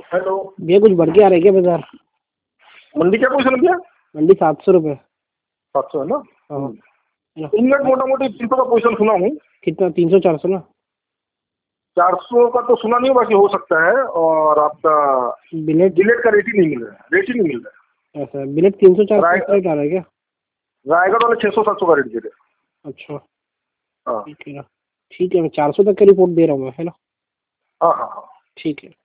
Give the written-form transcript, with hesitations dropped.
Hello भैया कुछ बढ़ के आ रहा है क्या बाजार? मंडी क्या पोजिशन है भैया? मंडी 700 रुपये। 700 है ना। हाँ। इंग्लैंड मोटा मोटी 300 का पोजिशन सुना हूँ। कितना? 300 400 ना? 400 का तो सुना नहीं, बाकी हो सकता है। और आपका बिलेट बिलेट का रेट ही नहीं मिल रहा है, रेट ही नहीं मिल रहा ऐसा बिलेट 300 400 है। रेट आ रहा है क्या? रायगढ़ वाले 600 700 का रेट दे रहे अच्छा हैं। हाँ ठीक है ना। ठीक है, मैं 400 तक का रिपोर्ट दे रहा हूँ मैं, है ना? हाँ हाँ हाँ। ठीक है।